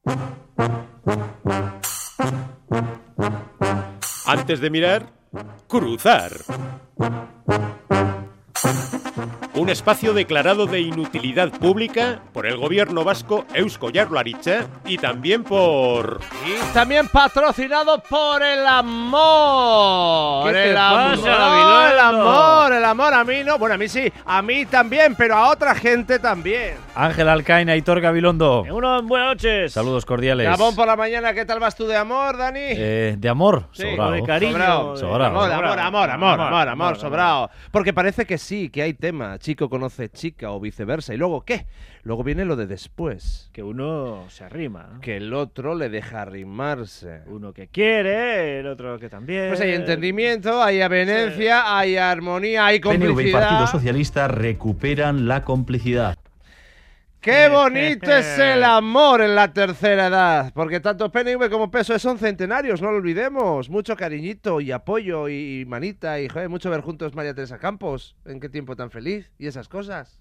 Antes de mirar, cruzar. Un espacio declarado de inutilidad pública por el gobierno vasco Eusko Jaurlaritza y también por... Y también patrocinado por el amor. ¿Qué te el pasa, amor, Gabilondo? el amor. A mí no, bueno, a mí sí, a mí también, pero a otra gente también. Ángel Alcaina, Aitor Gabilondo. Buenas noches. Saludos cordiales. Gabón por la mañana, ¿qué tal vas tú de amor, Dani? De amor, Sí, sobrado. de cariño. Sobrado. Amor, sobrado. Porque parece que sí, que hay tema. Chico conoce chica o viceversa. ¿Y luego qué? Luego viene lo de después. Que uno se arrima, ¿no? Que el otro le deja arrimarse. Uno que quiere, el otro que también. Pues hay entendimiento, hay avenencia, Sí. hay armonía, hay PNV y complicidad. Partido Socialista recuperan la complicidad. ¡Qué bonito es el amor en la tercera edad! Porque tanto PNV como PSOE son centenarios, no lo olvidemos. Mucho cariñito y apoyo y manita y, joder, mucho ver juntos María Teresa Campos. ¿En qué tiempo tan feliz? Y esas cosas.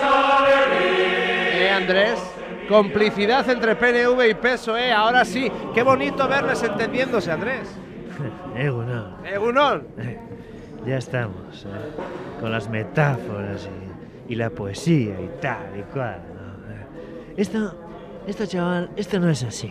Andrés? Complicidad entre PNV y PSOE, ahora sí. ¡Qué bonito verles entendiéndose, Andrés! Egunon. ¡Egunon! Ya estamos, con las metáforas y la poesía y tal y cual, ¿no? Esto, chaval, esto no es así.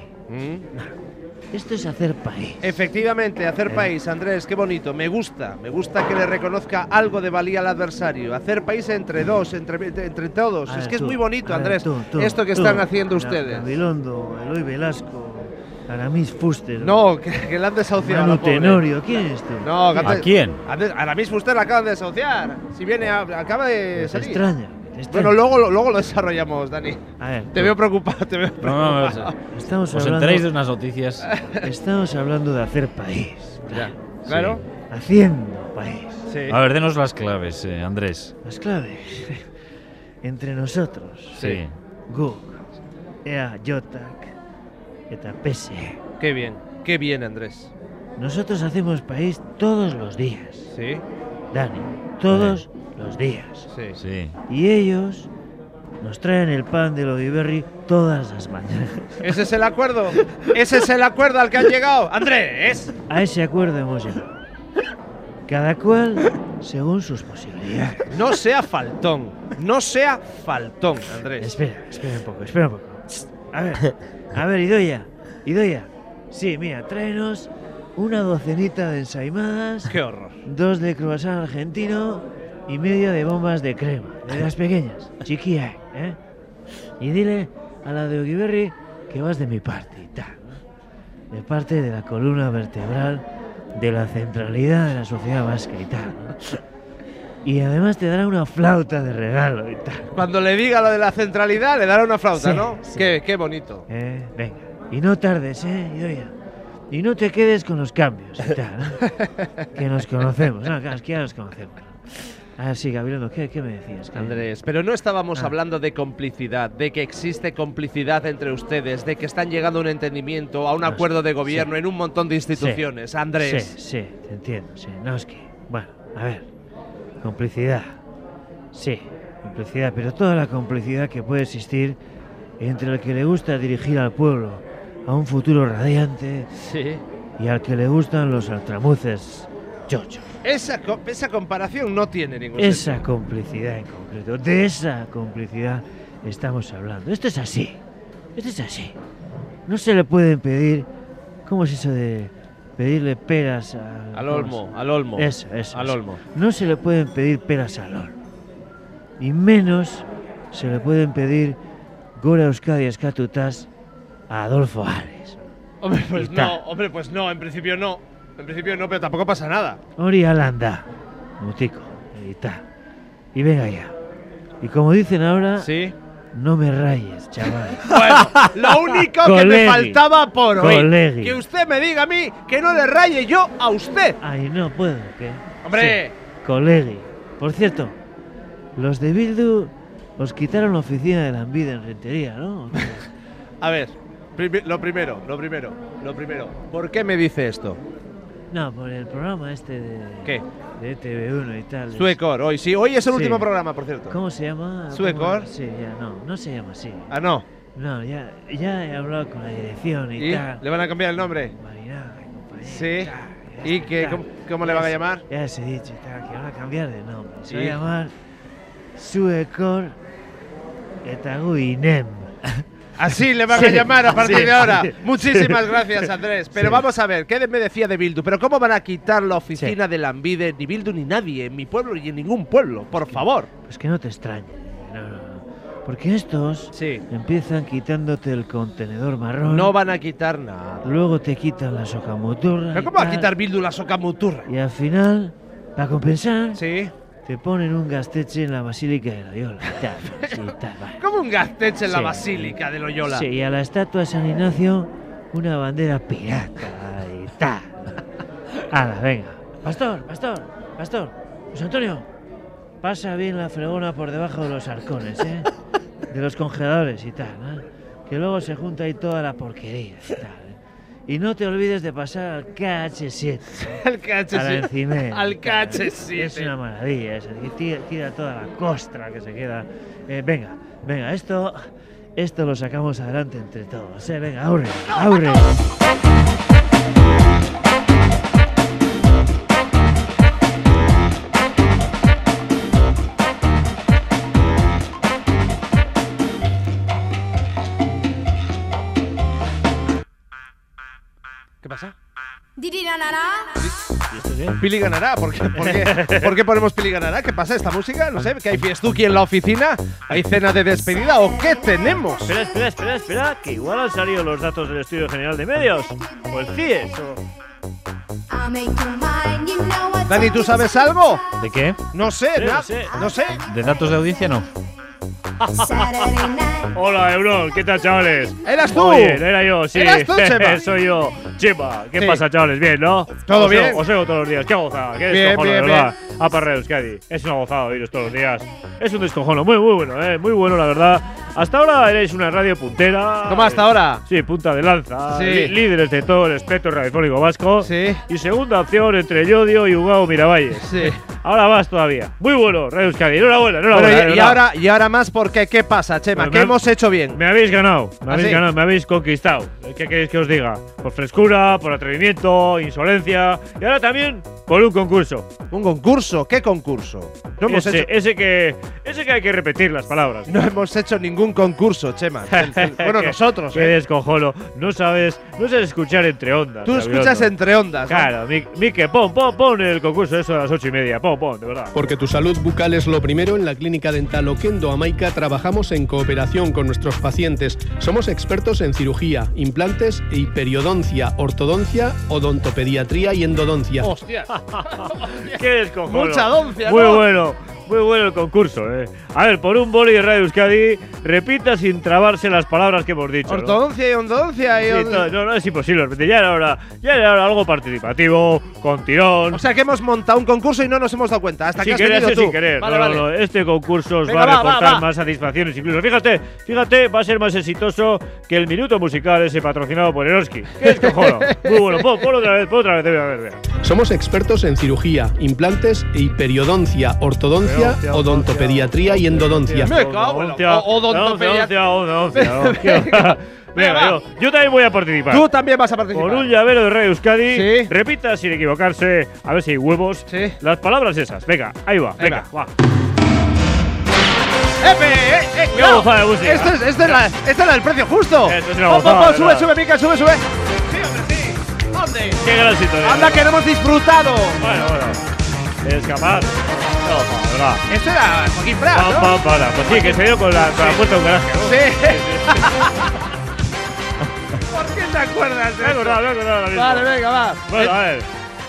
Esto es hacer país. Efectivamente, hacer país, Andrés, qué bonito. Me gusta que le reconozca algo de valía al adversario. Hacer país entre dos, entre todos. A ver, Es que es tú, muy bonito, a ver, Andrés, tú, esto que tú, están haciendo ustedes. Gabilondo, Eloy Velasco, Aramis Fuster. No, que le han desahuciado. Manu la pobre. Tenorio, ¿quién es tú? No, ¿A quién? Ahora mismo usted la acaban de desahuciar. Si viene, acaba de Te salir. extraña. Bueno, luego lo desarrollamos, Dani. A ver, Te veo preocupado, te veo preocupado. No, estamos os hablando, enteréis de unas noticias. estamos hablando de hacer país. Ya, claro. Haciendo país. Sí. A ver, denos las claves, Andrés. Las claves. Entre nosotros. Sí. Guk, Ea Jotak, eta PSE. Qué bien, Andrés. Nosotros hacemos país todos los días. Sí, Dani, todos los días. sí. Sí. Y ellos nos traen el pan de Logiberri todas las mañanas. ¿Ese es el acuerdo? ¿Ese es el acuerdo al que han llegado? ¡Andrés! A ese acuerdo hemos llegado. Cada cual según sus posibilidades. No sea faltón, Andrés. Espera un poco. A ver, Idoia. Sí, mira, tráenos una docenita de ensaimadas, ¡Qué horror! 2 de croissant argentino y media de bombas de crema. De las pequeñas, chiquilla, ¿eh? Y dile a la de Ogiberri que vas de mi parte y tal, ¿no? De parte de la columna vertebral de la centralidad de la sociedad vasca y tal, ¿no? Y además te dará una flauta de regalo y tal. Cuando le diga lo de la centralidad, le dará una flauta, Sí, ¿no? sí. Qué bonito. Venga. Y no tardes, Idoia. Y no te quedes con los cambios y tal, ¿no? Que nos conocemos. No, claro, es que ya nos conocemos. Ah, sí, Gabilondo, ¿qué me decías? Andrés, pero no estábamos hablando de complicidad, de que existe complicidad entre ustedes, de que están llegando a un entendimiento, a un acuerdo de gobierno en un montón de instituciones. Andrés. Sí, te entiendo, sí. No, es que... Bueno, a ver. Complicidad. Sí, complicidad, pero toda la complicidad que puede existir entre el que le gusta dirigir al pueblo a un futuro radiante Sí. y al que le gustan los altramuces chochos. Esa comparación no tiene ningún Esa sentido. complicidad en concreto, de esa complicidad estamos hablando. Esto es así. No se le pueden pedir... ¿Cómo es eso de pedirle peras Al olmo. Eso. Al olmo. No se le pueden pedir peras al olmo. Y menos se le pueden pedir Gora Euskadi Eskatutaz a Adolfo Ares. Hombre, pues no, en principio no. En principio no, pero tampoco pasa nada. Hori alanda, mutico, y tal. Y venga ya. Y como dicen ahora, Sí. no me rayes, chaval. Bueno, lo único que me Colegi. faltaba por hoy. Colegi. Que usted me diga a mí que no le raye yo a usted. Ay, no puedo, ¿qué? ¡Hombre! Sí, colegi. Por cierto, los de Bildu os quitaron la oficina de la Envida en Rentería, ¿no? A ver, lo primero. ¿Por qué me dice esto? No, por el programa este de... ¿Qué? De TV1 y tal. Suecor, hoy es el Sí. último programa, por cierto. ¿Cómo se llama? Suecor. Sí, ya, no se llama así. Ah, no. No, ya he hablado con la dirección y tal. ¿Le van a cambiar el nombre? Marinaga y compañía. Sí. Tal, ¿Y qué, cómo le van a llamar? Ya se he dicho y tal, que van a cambiar de nombre. Se va a Sí. llamar Suecor Etaguinem. Así le van Sí, a llamar a partir sí, de ahora. sí. Muchísimas gracias, Andrés. Pero Sí. vamos a ver, ¿qué me decía de Bildu? ¿Pero cómo van a quitar la oficina de Lanbide? Ni Bildu ni nadie, en mi pueblo y en ningún pueblo, por favor. Pues que no te extrañe. No. Porque estos Sí. empiezan quitándote el contenedor marrón. No van a quitar nada. Luego te quitan la socamoturra. ¿Pero y cómo va a tal, quitar Bildu la socamuturra? Y al final, para compensar, Sí. te ponen un gasteche en la Basílica de Loyola. Va. ¿Cómo un gasteche en la Sí. basílica de Loyola? Sí, y a la estatua de San Ignacio, una bandera pirata y tal. Hala, venga. Pastor. José Antonio, pasa bien la fregona por debajo de los arcones, ¿eh? De los congeladores y tal, ¿eh? Que luego se junta ahí toda la porquería y tal, ¿eh? Y no te olvides de pasar al KH7. Al A la KH7. encimera. Al KH7. Es una maravilla, eso. Y tira toda la costra que se queda. Venga, esto lo sacamos adelante entre todos. Venga, aurre. ¿Qué pasa? ¿Y esto qué? Pili ganará. ¿Por qué ponemos Pili ganará? ¿Qué pasa esta música? No sé, ¿que hay fiestuki en la oficina? ¿Hay cena de despedida? ¿O qué tenemos? Espera, que igual han salido los datos del Estudio General de Medios. O el CIES. Dani, ¿tú sabes algo? ¿De qué? No sé, no sé. ¿De datos de audiencia no? Hola, Euron, ¿qué tal, chavales? ¿Eras tú? Muy bien, era yo, sí. ¿Eras tú, Chema? Soy yo, Chema. ¿Qué Sí. pasa, chavales? Bien, ¿no? ¿Todo Os bien? Os oigo todos los días. Qué gozada, qué Bien, descojono, bien, de verdad. A Parra Euskadi. Es una gozada oíros todos los días. Es un descojono, muy bueno, muy bueno, la verdad. Hasta ahora erais una radio puntera. ¿Cómo hasta ahora? Sí, punta de lanza. Sí. Líderes de todo el espectro radiofónico vasco. Sí. Y segunda opción entre Llodio y Ugao Miravalles. Sí. Ahora más todavía. Muy bueno, Radio Euskadi. Enhorabuena, Bueno, enhorabuena. de verdad. y ahora más, porque ¿qué pasa, Chema? Pues ¿Qué hemos hecho bien? Me habéis ganado, ¿Ah, sí? me habéis conquistado. ¿Qué queréis que os diga? Por frescura, por atrevimiento, insolencia y ahora también por un concurso. ¿Un concurso? ¿Qué concurso? No hemos hecho, Ese que hay que repetir las palabras. no hemos hecho ningún concurso, Chema. Bueno, nosotros, Qué descojolo. No sabes escuchar entre ondas. Tú Gabilondo. escuchas entre ondas, ¿no? Claro, Mike, pon el concurso eso a las 8:30. Pon, de verdad. Porque tu salud bucal es lo primero, en la Clínica Dental Oquendo Amaica trabajamos en cooperación con nuestros pacientes. Somos expertos en cirugía, implantes y periodoncia, ortodoncia, odontopediatría y endodoncia. ¡Hostia! Qué descojolo. Mucha doncia, Muy ¿no? bueno. Muy bueno el concurso, A ver, por un boli de Radio Euskadi, repita sin trabarse las palabras que hemos dicho. ¿no? Ortodoncia y endodoncia y… Sí, no, es imposible repetir. Ya era hora algo participativo, con tirón. O sea que hemos montado un concurso y no nos hemos dado cuenta. Hasta que sin has querer, venido tú. sin querer. Vale, No, vale. no, este concurso os Venga, va a reportar va. más satisfacciones incluso. Fíjate, va a ser más exitoso que el minuto musical ese patrocinado por Eroski. ¿Qué es cojono? Muy bueno, pon otra vez, a ver. Somos expertos en cirugía, implantes y periodoncia, ortodoncia, odontopediatría y endodoncia. Me cago en la… Odontopediatría. Venga, yo también voy a participar. Tú también vas a participar. Con un llavero de Radio Euskadi, Sí. repita sin equivocarse, a ver si hay huevos, Sí. las palabras esas. Venga, ahí va, venga, va. ¡Qué Qué gozada de música. Esta es la del precio justo. Esto es una Pon, gozada, sube, ¿verdad? sube, Mica, sube. Sí, hombre, sí. ¿Dónde? Qué gran sintonía. Anda, que no hemos disfrutado. Bueno. Es capaz. No, verdad. Esto era Joaquín Prat, ¿no? Pues sí, que se dio con la puerta de un garaje, ¿no? Sí. ¿Por qué te acuerdas de Me he eso? acordado ahora mismo. Vale, venga, va. Bueno, a ver.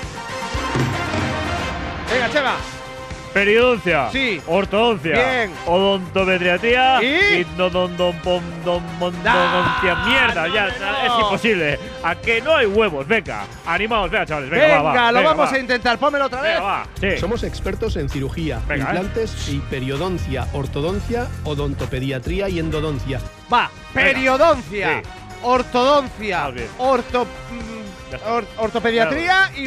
Venga, Chema. Periodoncia. Sí. Ortodoncia. Bien. Odontopediatría. ¿Y? Mierda, ya. no. Es imposible. A que no hay huevos. Venga. Animaos, venga, chavales. Venga, va. Lo vamos va. a intentar. Pónmelo otra vez. Venga, va. Sí. Somos expertos en cirugía, Venga, implantes y periodoncia, ortodoncia, odontopediatría y endodoncia. Va. Periodoncia. Sí. Ortodoncia. Más bien. Ya está. Ortopediatría y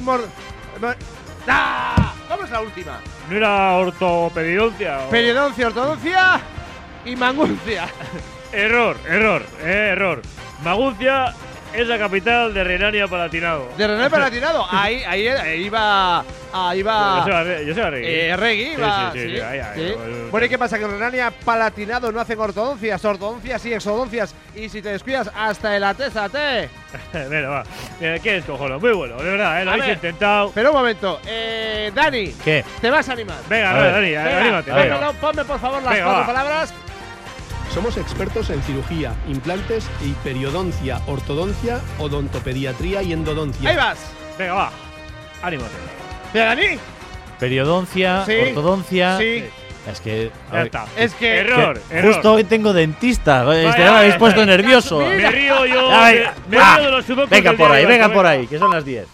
¡Ah! ¿Cómo es la última? ¿No era ortopedioncia? Periodoncia, ortodoncia y manguncia. Error. Maguncia es la capital de Renania-Palatinado. De Renania-Palatinado. Ahí va. Yo soy Arregui. Regui va. Sí. Ahí. Bueno, ¿y qué pasa? Que en Renania-Palatinado no hacen ortodoncias y exodoncias. Y si te descuidas, hasta el atésate. Mira, va. Mira, ¿qué es, cojones? Muy bueno, de verdad, lo habéis intentado. Pero un momento. Dani. ¿Qué? ¿Te vas a animar? Venga, Dani, anímate. Ponme, por favor, las Venga, 4 va. palabras. Somos expertos en cirugía, implantes y periodoncia, ortodoncia, odontopediatría y endodoncia. Ahí vas. Venga, va. Anímate. ¿Te Dani? Periodoncia, Sí. ortodoncia. Sí. Es que. Ya está. Es que. Error. Justo hoy tengo dentista. Vaya, Me habéis puesto vaya. nervioso. Mira. Me río yo. Ya, me venga. río de los sudokus Venga del por día ahí, de hoy, venga por venga. ahí, que son las 10.